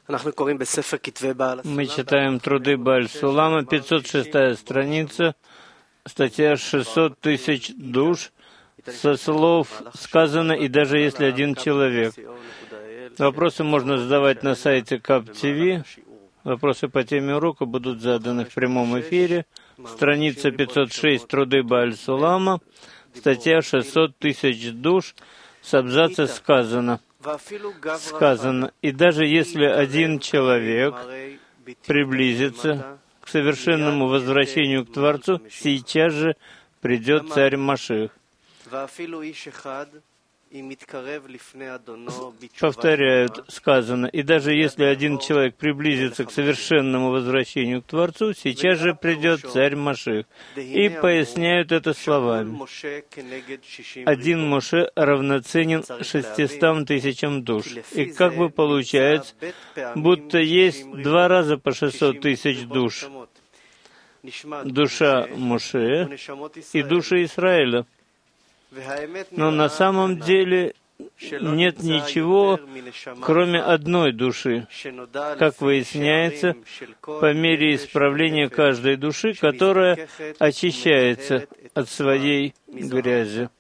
Мы читаем труды Бааль-Сулама, 506-я страница, статья 600 тысяч душ, со слов сказано, и даже если один человек. Вопросы можно задавать на сайте КАП-ТВ. Вопросы по теме урока будут заданы в прямом эфире. Страница 506 труды Бааль-Сулама, статья 600 тысяч душ, с абзаца сказано, и даже если один человек приблизится к совершенному возвращению к Творцу, сейчас же придет царь Машиах. Повторяют, сказано, и даже если один человек приблизится к совершенному возвращению к Творцу, сейчас же придет царь Машиах. И поясняют это словами. Один Моше равноценен 600 тысячам душ. И как бы получается, будто есть 2 раза по 600 тысяч душ. Душа Моше и душа Израиля. Но на самом деле нет ничего, кроме одной души, как выясняется, по мере исправления каждой души, которая очищается от своей грязи.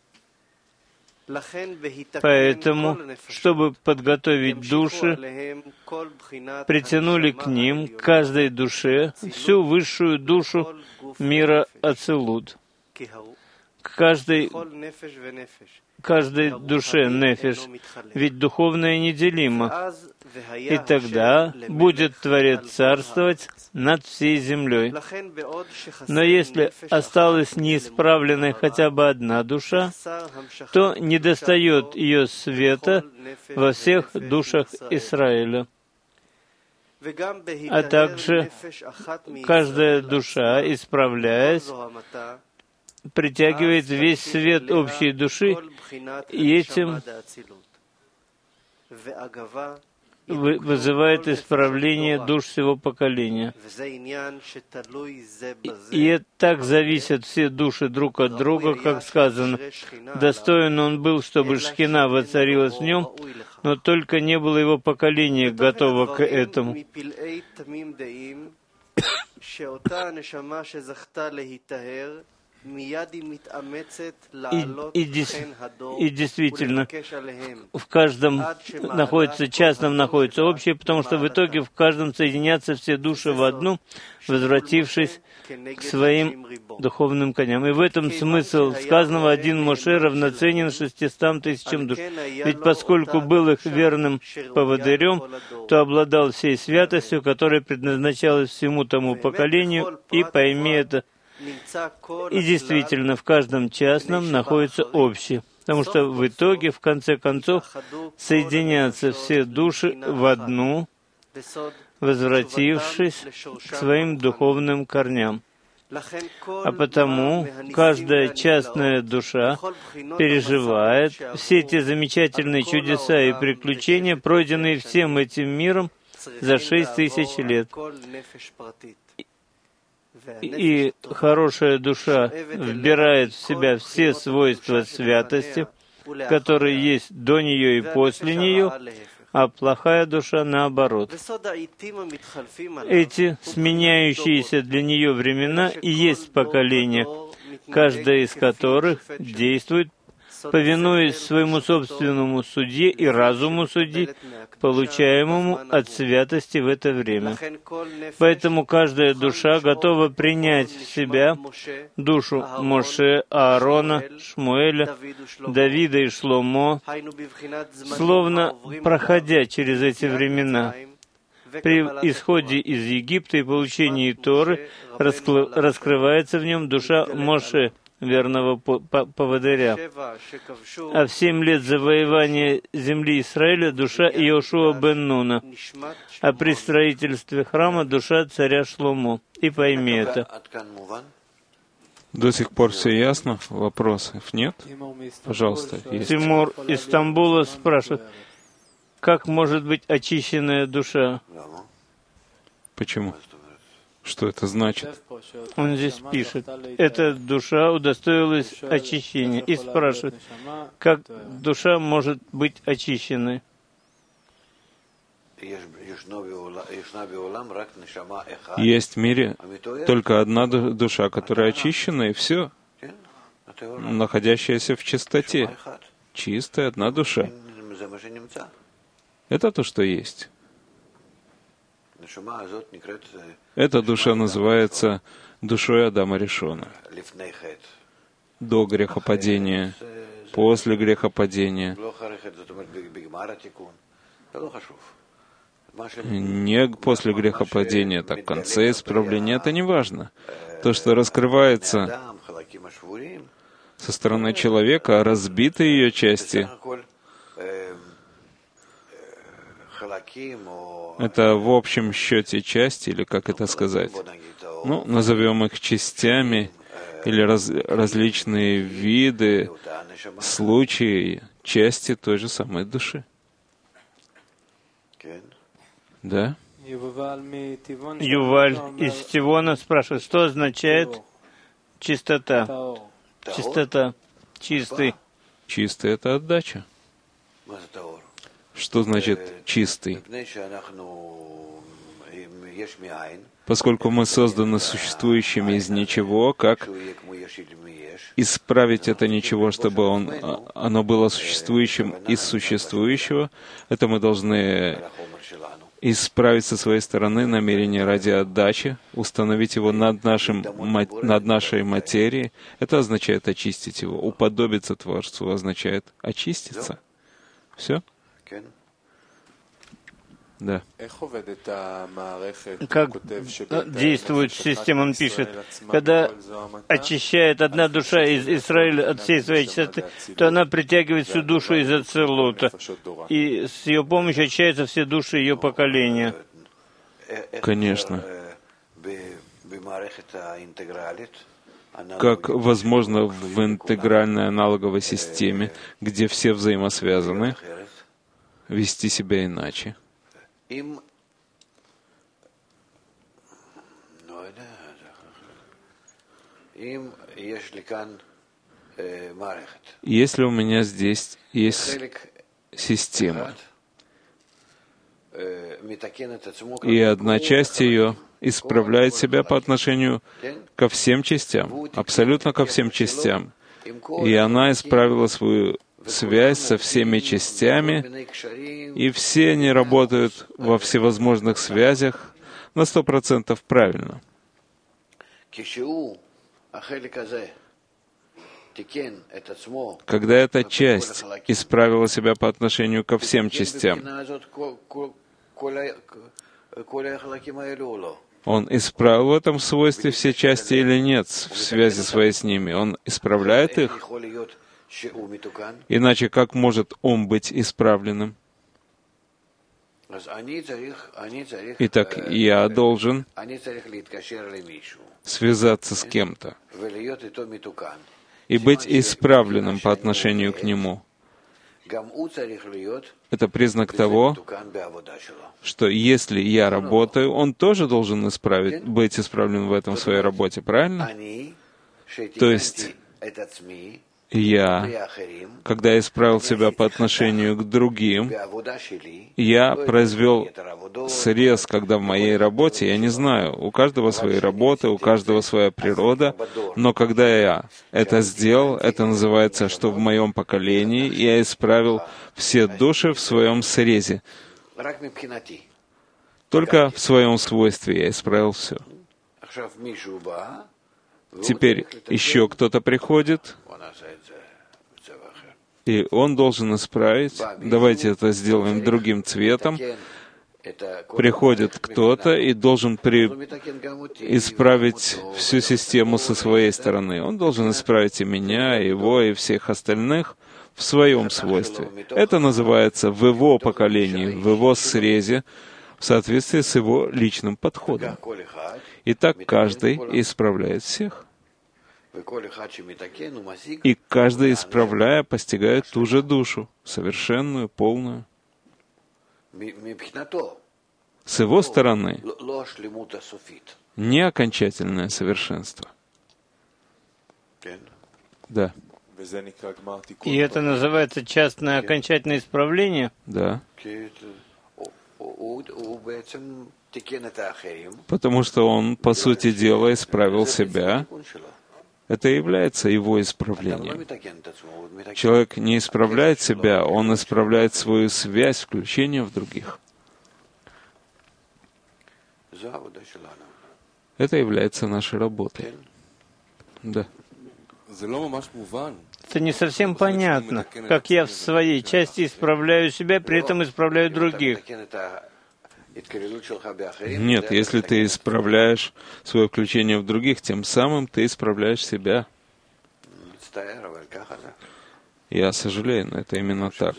Поэтому, чтобы подготовить души, притянули к ним, к каждой душе, всю высшую душу мира Ацилут. К каждой душе нефеш, ведь духовное неделимо. И тогда будет Творец царствовать над всей землей. Но если осталась неисправленной хотя бы одна душа, то недостает ее света во всех душах Израиля. А также каждая душа, исправляясь, притягивает весь свет общей души, и этим вызывает исправление душ всего поколения. И так зависят все души друг от друга, как сказано. Достоин он был, чтобы Шхина воцарилась в нем, но только не было его поколения готово к этому. И действительно, в каждом частном находится общее, потому что в итоге в каждом соединятся все души в одну, возвратившись к своим духовным коням. И в этом смысл сказанного: один Моше равноценен 600 тысячам душ. Ведь поскольку был их верным поводырем, то обладал всей святостью, которая предназначалась всему тому поколению, и пойми это. И действительно, в каждом частном находится общее, потому что в итоге, в конце концов, соединятся все души в одну, возвратившись к своим духовным корням. А потому каждая частная душа переживает все те замечательные чудеса и приключения, пройденные всем этим миром за 6000 лет. И хорошая душа вбирает в себя все свойства святости, которые есть до нее и после нее, а плохая душа наоборот. Эти сменяющиеся для нее времена и есть поколения, каждое из которых действует, повинуясь своему собственному судье и разуму судьи, получаемому от святости в это время. Поэтому каждая душа готова принять в себя душу Моше, Аарона, Шмуэля, Давида и Шломо, словно проходя через эти времена. При исходе из Египта и получении Торы раскрывается в нем душа Моше, верного поводыря. А в 7 лет завоевания земли Израиля душа Иошуа бен Нуна, а при строительстве храма душа царя Шломо. И пойми это. До сих пор все ясно? Вопросов нет? Пожалуйста. Есть. Тимур из Стамбула спрашивает, как может быть очищенная душа? Почему? Что это значит? Он здесь пишет, эта душа удостоилась очищения, и спрашивает, как душа может быть очищенной? Есть в мире только одна душа, которая очищена, и все, находящаяся в чистоте. Чистая одна душа. Это то, что есть. Эта душа называется душой Адама Ришона. До грехопадения, после грехопадения. Не после грехопадения, так в конце исправления, это не важно. То, что раскрывается со стороны человека, разбитые ее части, это в общем счете части, или как это сказать? Ну, назовем их частями, или различные виды, случаи, части той же самой души. Да? Юваль из Тивона спрашивает, что означает чистота? Чистота. Чистый. Чистый — это отдача. Что значит чистый? Поскольку мы созданы существующими из ничего, как исправить это ничего, чтобы оно было существующим из существующего, это мы должны исправить со своей стороны намерение ради отдачи, установить его над нашей материей. Это означает очистить его. Уподобиться Творцу означает очиститься. Все? Да. Как действует система, он пишет, когда очищает одна душа из Израиля от всей своей чистоты, то она притягивает всю душу из Ацилута, и с ее помощью очищаются все души ее поколения. Конечно. Как возможно в интегральной аналоговой системе, где все взаимосвязаны, вести себя иначе? Если у меня здесь есть система, и одна часть ее исправляет себя по отношению ко всем частям, абсолютно ко всем частям, и она исправила свою связь со всеми частями, и все они работают во всевозможных связях на 100% правильно. Когда эта часть исправила себя по отношению ко всем частям, он исправил в этом свойстве все части или нет в связи своей с ними? Он исправляет их? Иначе как может он быть исправленным? Итак, я должен связаться с кем-то и быть исправленным по отношению к нему. Это признак того, что если я работаю, он тоже должен быть исправлен в этом в своей работе, правильно? То есть я, когда исправил себя по отношению к другим, я произвел срез, когда в моей работе, я не знаю, у каждого свои работы, у каждого своя природа, но когда я это сделал, это называется, что в моем поколении я исправил все души в своем срезе. Только в своем свойстве я исправил все. Теперь еще кто-то приходит, и он должен исправить. Давайте это сделаем другим цветом. Приходит кто-то и должен исправить всю систему со своей стороны. Он должен исправить и меня, и его, и всех остальных в своем свойстве. Это называется в его поколении, в его срезе, в соответствии с его личным подходом. И так каждый исправляет всех. И каждый, исправляя, постигает ту же душу, совершенную, полную. С его стороны, не окончательное совершенство. Да. И это называется частное окончательное исправление? Да. потому что он, по сути дела, исправил себя. Это является его исправлением. Человек не исправляет себя, он исправляет свою связь, включение в других. Это является нашей работой. Да. Это не совсем понятно, как я в своей части исправляю себя, при этом исправляю других. Нет, если ты исправляешь свое включение в других, тем самым ты исправляешь себя. Я сожалею, но это именно так.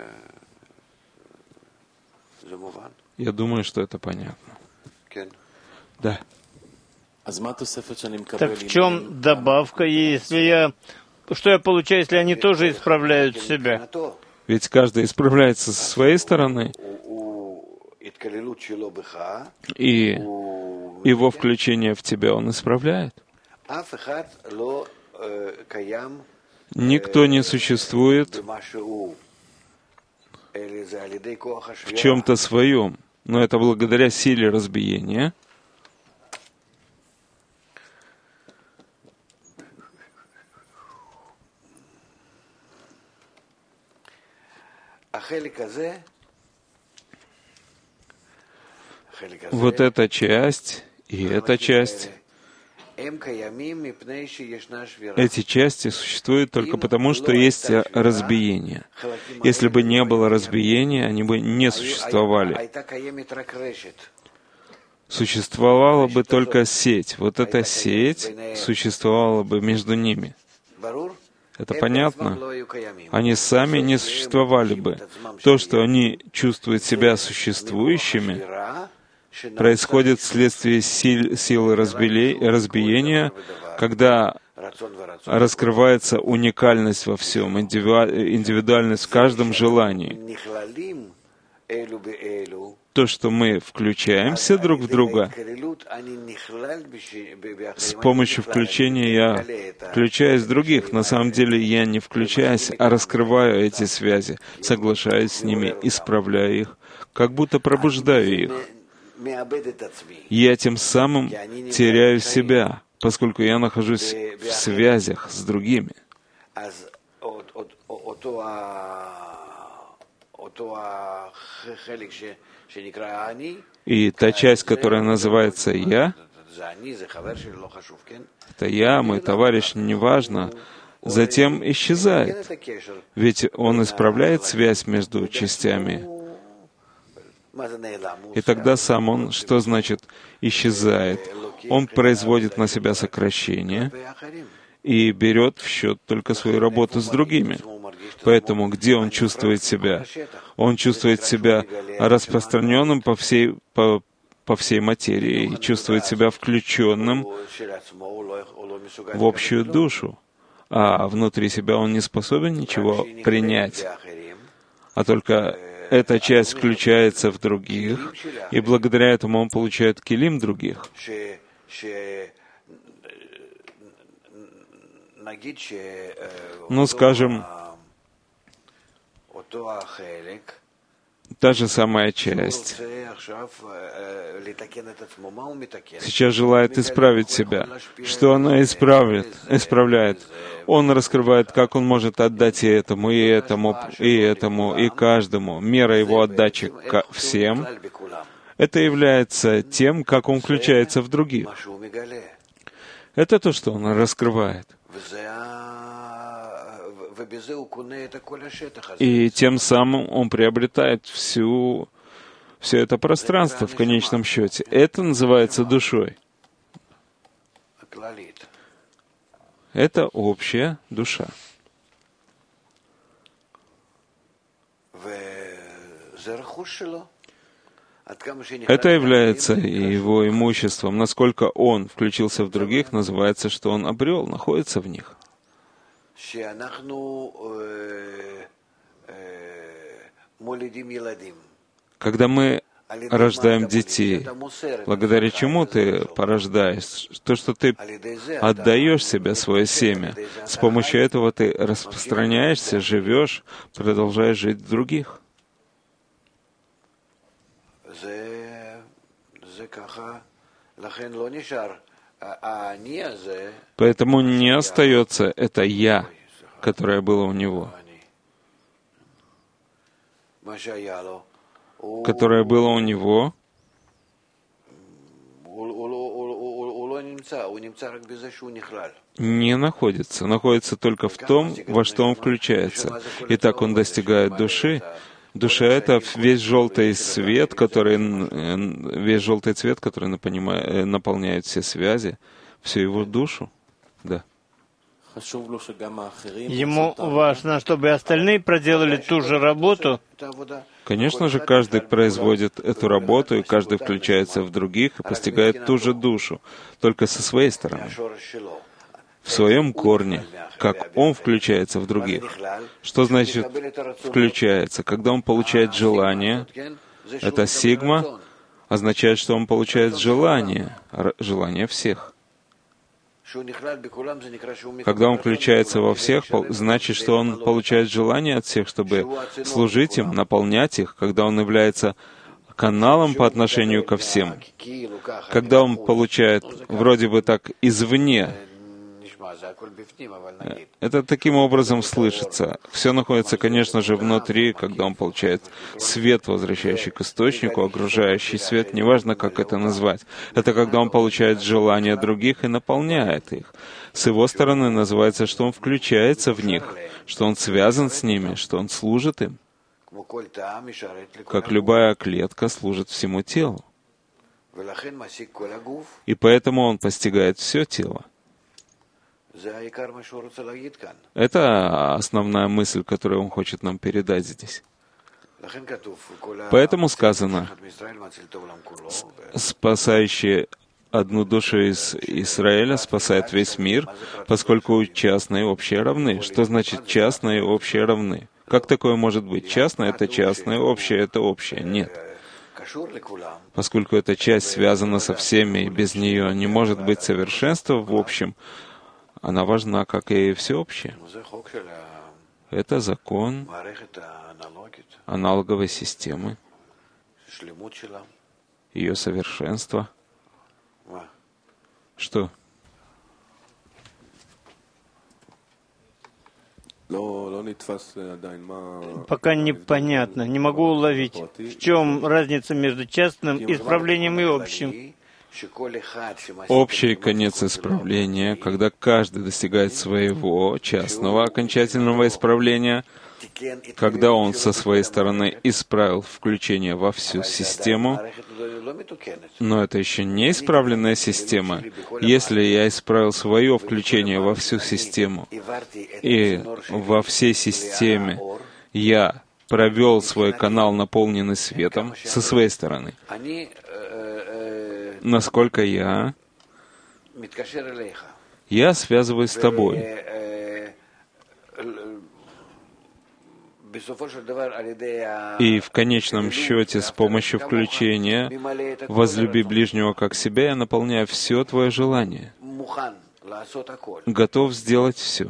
Я думаю, что это понятно. Да. Так в чем добавка, если что я получаю, если они тоже исправляют себя? Ведь каждый исправляется со своей стороны, и его включение в тебя он исправляет. Никто не существует в чем-то своем, но это благодаря силе разбиения. Вот эта часть и эта часть, эти части существуют только потому, что есть разбиение. Если бы не было разбиения, они бы не существовали. Существовала бы только сеть. Вот эта сеть существовала бы между ними. Это понятно? Они сами не существовали бы. То, что они чувствуют себя существующими, происходит вследствие силы разбиения, когда раскрывается уникальность во всем, индивидуальность в каждом желании. То, что мы включаемся друг в друга, с помощью включения я включаюсь в других. На самом деле я не включаюсь, а раскрываю эти связи, соглашаюсь с ними, исправляю их, как будто пробуждаю их. Я тем самым теряю себя, поскольку я нахожусь в связях с другими. И та часть, которая называется «я», это «я», мой товарищ, неважно, затем исчезает. Ведь он исправляет связь между частями. И тогда сам он, что значит исчезает? Он производит на себя сокращение и берет в счет только свою работу с другими. Поэтому где он чувствует себя? Он чувствует себя распространенным по всей материи и чувствует себя включенным в общую душу. А внутри себя он не способен ничего принять, а только эта часть включается в других, и благодаря этому он получает килим других. Ну, скажем, та же самая часть сейчас желает исправить себя. Что она исправляет? Он раскрывает, как он может отдать и этому, и этому, и этому, и каждому. Мера его отдачи всем. Это является тем, как он включается в других. Это то, что он раскрывает. И тем самым он приобретает все это пространство в конечном счете. Это называется душой. Это общая душа. Это является его имуществом. Насколько он включился в других, называется, что он обрел, находится в них. Когда мы рождаем детей, благодаря чему ты порождаешь? То, что ты отдаешь себе, свое семя. С помощью этого ты распространяешься, живешь, продолжаешь жить в других. Поэтому не остается это «я», которое было у него. Которое было у него, не находится. Находится только в том, во что он включается. Итак, он достигает души. Душа — это весь желтый цвет, который наполняет все связи, всю его душу. Да. Ему важно, чтобы остальные проделали ту же работу. Конечно же, каждый производит эту работу, и каждый включается в других и постигает ту же душу, только со своей стороны, в своем корне, как он включается в других. Что значит «включается»? Когда он получает желание, это сигма означает, что он получает желание всех. Когда он включается во всех, значит, что он получает желание от всех, чтобы служить им, наполнять их, когда он является каналом по отношению ко всем. Когда он получает вроде бы так извне, это таким образом слышится. Все находится, конечно же, внутри, когда он получает свет, возвращающий к источнику, окружающий свет, неважно, как это назвать. Это когда он получает желания других и наполняет их. С его стороны называется, что он включается в них, что он связан с ними, что он служит им. Как любая клетка служит всему телу. И поэтому он постигает все тело. Это основная мысль, которую он хочет нам передать здесь. Поэтому сказано, спасающий одну душу из Израиля спасает весь мир, поскольку частные и общие равны. Что значит частные и общие равны? Как такое может быть? Частное — это частное, общее — это общее. Нет. Поскольку эта часть связана со всеми, и без нее не может быть совершенства в общем, она важна, как и всеобщее. Это закон аналоговой системы, ее совершенство. Что? Пока непонятно, не могу уловить, в чем разница между частным исправлением и общим. Общий конец исправления, когда каждый достигает своего частного окончательного исправления, когда он со своей стороны исправил включение во всю систему, но это еще не исправленная система. Если я исправил свое включение во всю систему, и во всей системе я провел свой канал, наполненный светом, со своей стороны, насколько я связываюсь с тобой. И в конечном счете, с помощью включения «возлюби ближнего как себя», я наполняю все твое желание. Готов сделать все.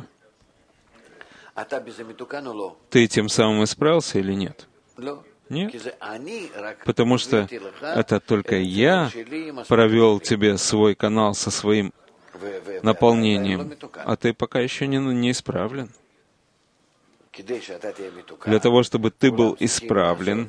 Ты тем самым исправился или нет? Нет. Потому что это только я провел тебе свой канал со своим наполнением, а ты пока еще не исправлен. Для того, чтобы ты был исправлен,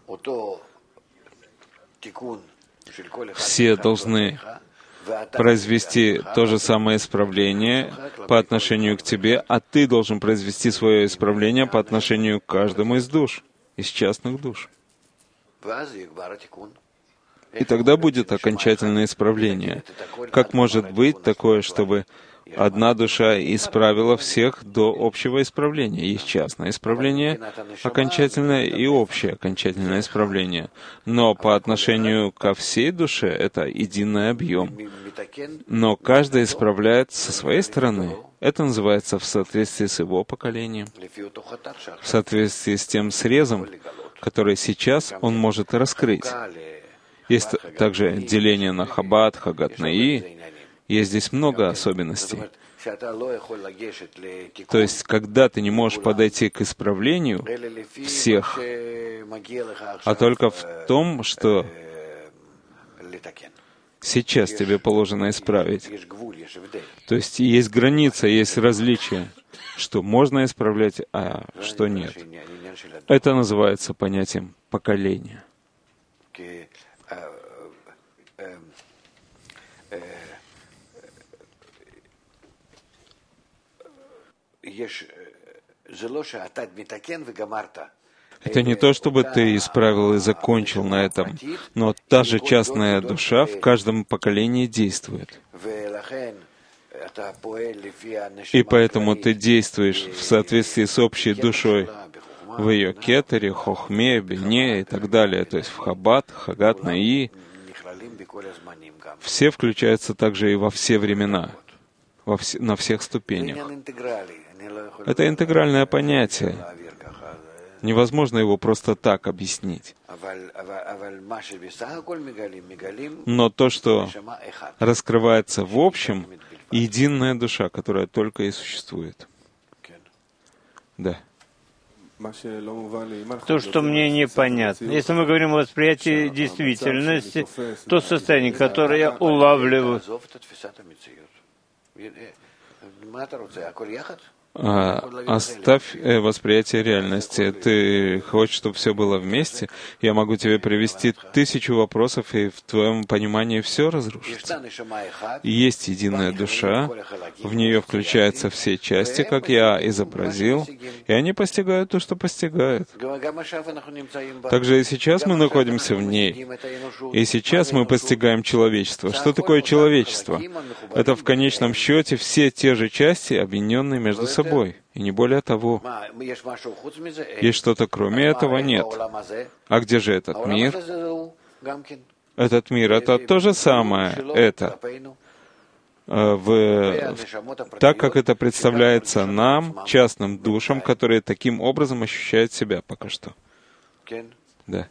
все должны произвести то же самое исправление по отношению к тебе, а ты должен произвести свое исправление по отношению к каждому из душ, из частных душ. И тогда будет окончательное исправление. Как может быть такое, чтобы одна душа исправила всех до общего исправления? Есть частное исправление, окончательное, и общее окончательное исправление. Но по отношению ко всей душе это единый объем. Но каждый исправляет со своей стороны. Это называется в соответствии с его поколением, в соответствии с тем срезом, который сейчас он может раскрыть. Есть также деление на Хаббат, Хагат Наи. Есть здесь много особенностей. То есть, когда ты не можешь подойти к исправлению всех, а только в том, что сейчас тебе положено исправить. То есть есть граница, есть различие, что можно исправлять, а что нет. Это называется понятием поколения. Это не то, чтобы ты исправил и закончил на этом, но та же частная душа в каждом поколении действует. И поэтому ты действуешь в соответствии с общей душой, в ее кетере, хохме, бине и так далее, то есть в хаббат, хагат, наи. Все включаются также и во все времена, на всех ступенях. Это интегральное понятие. Невозможно его просто так объяснить. Но то, что раскрывается в общем, единая душа, которая только и существует. Да. То, что мне непонятно. Если мы говорим о восприятии действительности, то состояние, которое я улавливаю, оставь восприятие реальности. Ты хочешь, чтобы все было вместе? Я могу тебе привести 1000 вопросов, и в твоем понимании все разрушится. Есть единая душа, в нее включаются все части, как я изобразил, и они постигают то, что постигают. Также и сейчас мы находимся в ней. И сейчас мы постигаем человечество. Что такое человечество? Это в конечном счете все те же части, объединенные между собой. И не более того. Есть что-то кроме этого? Нет. А где же этот мир? Этот мир — это то же самое. Это. Так, как это представляется нам, частным душам, которые таким образом ощущают себя пока что. Да.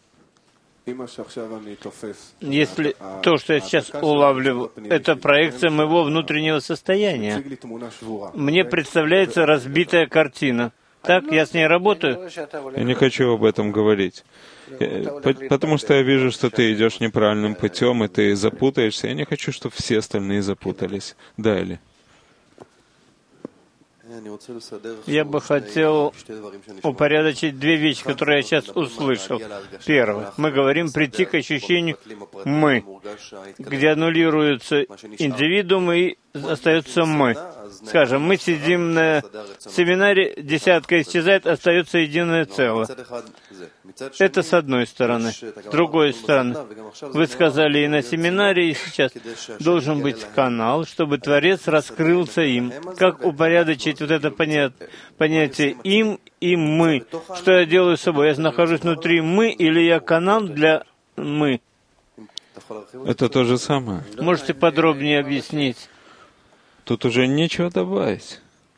Если то, что я сейчас улавливаю, это проекция моего внутреннего состояния, мне представляется разбитая картина. Так, я с ней работаю? Я не хочу об этом говорить. Потому что я вижу, что ты идешь неправильным путем, и ты запутаешься. Я не хочу, чтобы все остальные запутались. Да, или? Я бы хотел упорядочить 2 вещи, которые я сейчас услышал. Первое. Мы говорим прийти к ощущению «мы», где аннулируются индивидуумы и остается «мы». Скажем, мы сидим на семинаре, десятка исчезает, остается единое целое. Это с одной стороны. С другой стороны, вы сказали и на семинаре, и сейчас должен быть канал, чтобы Творец раскрылся им. Как упорядочить вот это понятие «им» и «мы»? Что я делаю с собой? Я нахожусь внутри «мы» или я канал для «мы»? Это то же самое. Можете подробнее объяснить? Тут уже нечего добавить.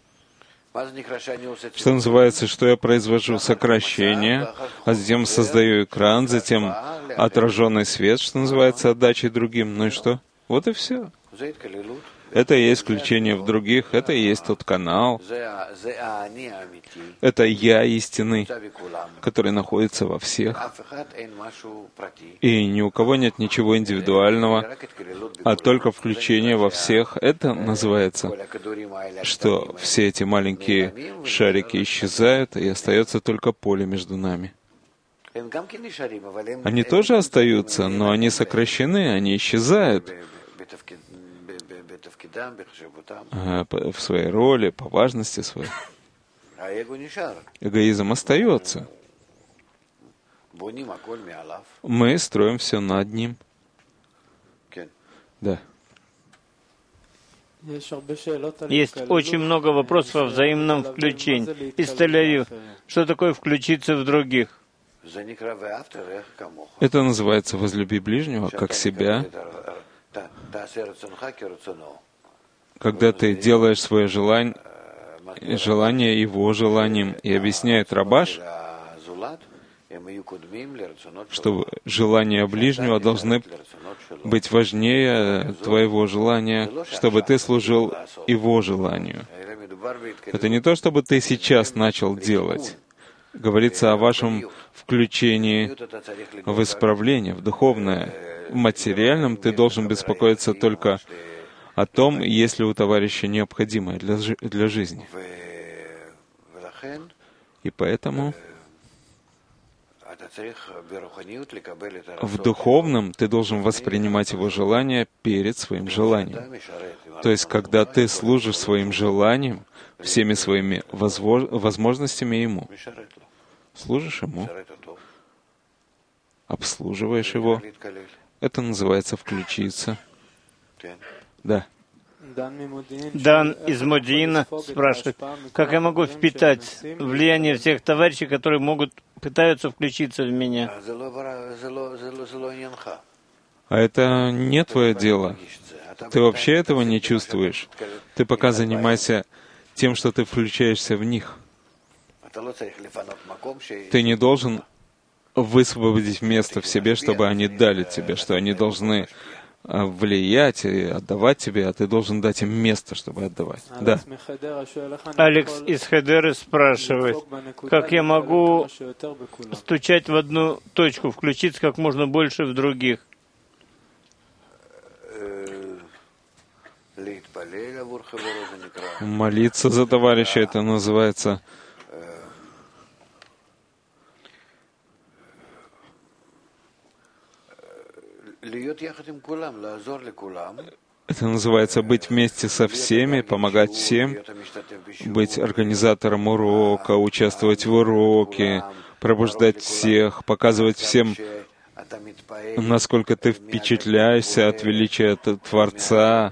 Что называется, что я произвожу сокращение, а затем создаю экран, затем отраженный свет, что называется, отдачей другим. Ну и что? Вот и все. Это и есть включение в других, это и есть тот канал. Это «Я» истинный, который находится во всех. И ни у кого нет ничего индивидуального, а только включение во всех. Это называется, что все эти маленькие шарики исчезают, и остается только поле между нами. Они тоже остаются, но они сокращены, они исчезают в своей роли, по важности своей. Эгоизм остается. Мы строим все над ним. Да. Есть очень много вопросов о взаимном включении. Из Тель-Авива. Что такое включиться в других? Это называется «возлюби ближнего, как себя». Когда ты делаешь свое желание его желанием, и объясняет Рабаш, что желания ближнего должны быть важнее твоего желания, чтобы ты служил его желанию. Это не то, чтобы ты сейчас начал делать. Говорится о вашем включении в исправление, в духовное. В материальном ты должен беспокоиться только о том, есть ли у товарища необходимое для жизни. И поэтому в духовном ты должен воспринимать его желание перед своим желанием. То есть, когда ты служишь своим желанием, всеми своими возможностями ему, служишь ему, обслуживаешь его, это называется «включиться». Да. Дан из Модиина спрашивает, как я могу впитать влияние всех товарищей, которые пытаются включиться в меня? А это не твое дело. Ты вообще этого не чувствуешь. Ты пока занимайся тем, что ты включаешься в них. Ты не должен высвободить место в себе, чтобы они дали тебе, что они должны влиять и отдавать тебе, а ты должен дать им место, чтобы отдавать. Да. Алекс из Хедеры спрашивает, как я могу стучать в одну точку, включиться как можно больше в других? Молиться за товарища, это называется быть вместе со всеми, помогать всем, быть организатором урока, участвовать в уроке, пробуждать всех, показывать всем, насколько ты впечатляешься от величия Творца,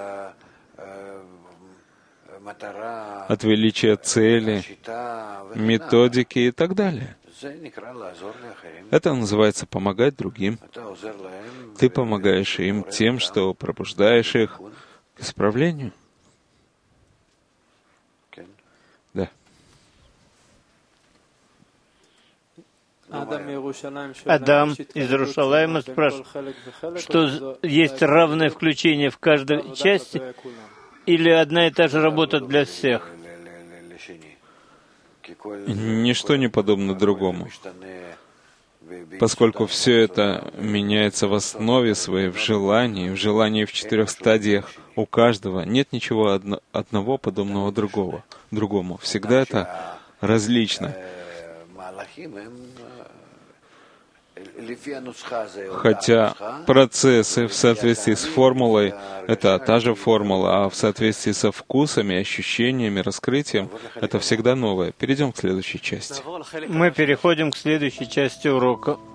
от величия цели, методики и так далее. Это называется помогать другим. Ты помогаешь им тем, что пробуждаешь их к исправлению. Да. Адам из Иерушалайма спрашивает, что есть равное включение в каждой части или одна и та же работа для всех? Ничто не подобно другому. Поскольку все это меняется в основе своей, в желании в 4 стадиях у каждого, нет ничего одного подобного другому. Всегда это различно. Хотя процессы в соответствии с формулой — это та же формула, а в соответствии со вкусами, ощущениями, раскрытием — это всегда новое. Перейдем к следующей части. Мы переходим к следующей части урока.